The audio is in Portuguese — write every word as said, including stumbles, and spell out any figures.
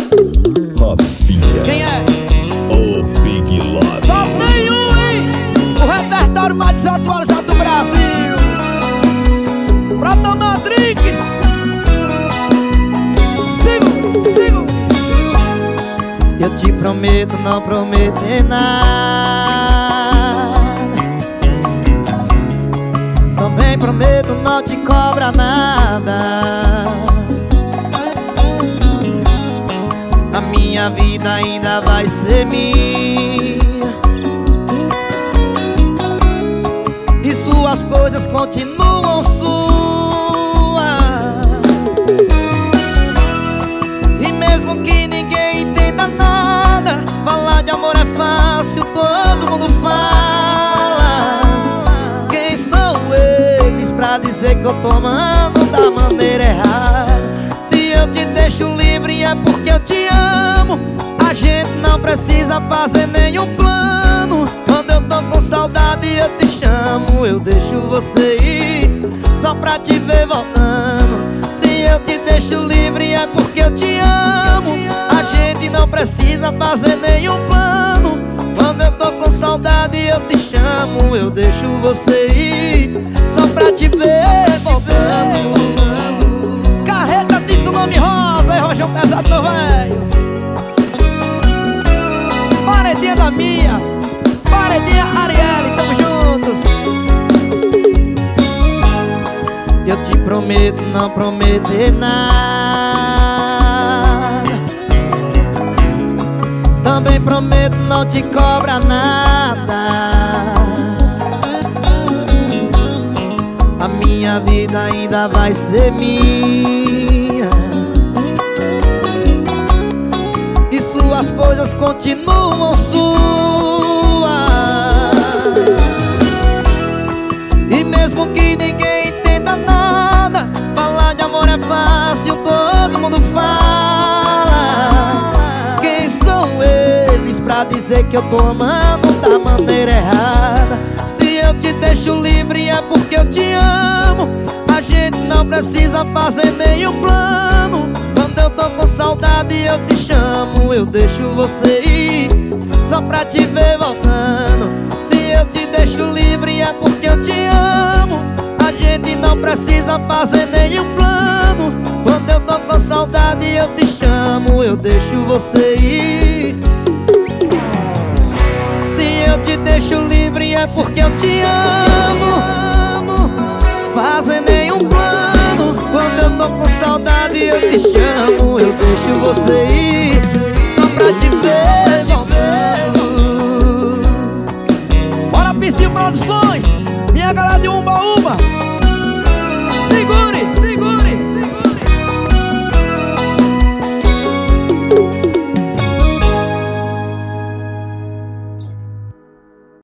Rafinha. Quem é? O Big Love. Só tem um, hein? O repertório mais desatualizado do Brasil. Pra tomar drinks. Sigo, sigo. Eu te prometo não prometer nada. Também prometo não te cobrar nada. A minha vida ainda vai ser minha e suas coisas continuam suas. E mesmo que ninguém entenda nada, falar de amor é fácil, todo mundo fala. Quem são eles pra dizer que eu tô amando da maneira errada? Se eu te deixo livre é porque eu te amo. A gente não precisa fazer nenhum plano. Quando eu tô com saudade eu te chamo. Eu deixo você ir só pra te ver voltando. Se eu te deixo livre é porque eu te amo. A gente não precisa fazer nenhum plano. Quando eu tô com saudade eu te chamo. Eu deixo você ir só pra te ver voltando. Carreta de Tsunami Rosa e Rojão Pesado, meu velho. Paredinha da Mia, paredinha Arielle, tamo juntos. Eu te prometo não prometer nada. Também prometo não te cobrar nada. A minha vida ainda vai ser minha e suas coisas continuam suas. E mesmo que ninguém entenda nada, falar de amor é fácil, todo mundo fala. Quem são eles pra dizer que eu tô amando da maneira errada? Se eu te deixo livre é porque eu te amo. A gente não precisa fazer nenhum plano. Quando eu tô com saudade eu te chamo. Eu deixo você ir só pra te ver voltando. Se eu te deixo livre é porque eu te amo. A gente não precisa fazer nenhum plano. Quando eu tô com saudade eu te chamo. Eu deixo você ir. Se eu te deixo livre é porque eu te amo. Fazer nenhum plano. Quando eu tô com saudade eu te chamo. Eu deixo você ir só pra te ver voltando. Bora, Psyu Produções.